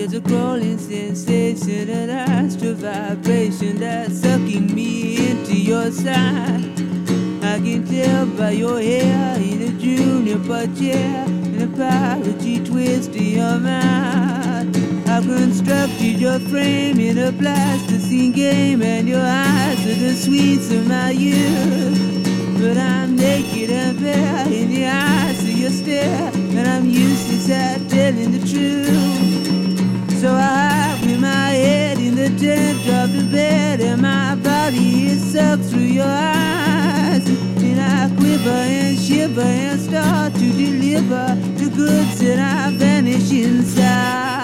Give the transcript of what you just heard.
There's a crawling sensation, an astral vibration that's sucking me into your side. I can tell by your hair in a junior butt chair and a apology twist to your mind. I've constructed your frame in a plasticine game, and your eyes are the sweets of my youth. But I'm naked and bare in the eyes of your stare, and I'm useless at telling the truth. So I hide with my head in the tent of the bed, and my body is sucked through your eyes. And I quiver and shiver and start to deliver the goods that I vanish inside.